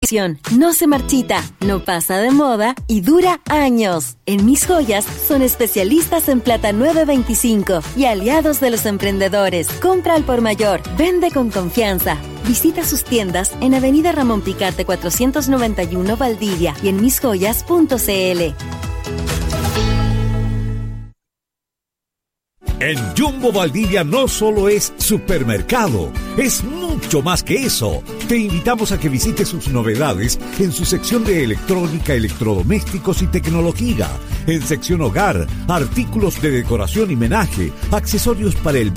No se marchita, no pasa de moda y dura años. En Mis Joyas son especialistas en plata 925 y aliados de los emprendedores. Compra al por mayor, vende con confianza. Visita sus tiendas en Avenida Ramón Picarte 491 Valdivia y en misjoyas.cl. En Jumbo Valdivia no solo es supermercado, es mucho más que eso. Te invitamos a que visites sus novedades en su sección de electrónica, electrodomésticos y tecnología. En sección hogar, artículos de decoración y menaje, accesorios para el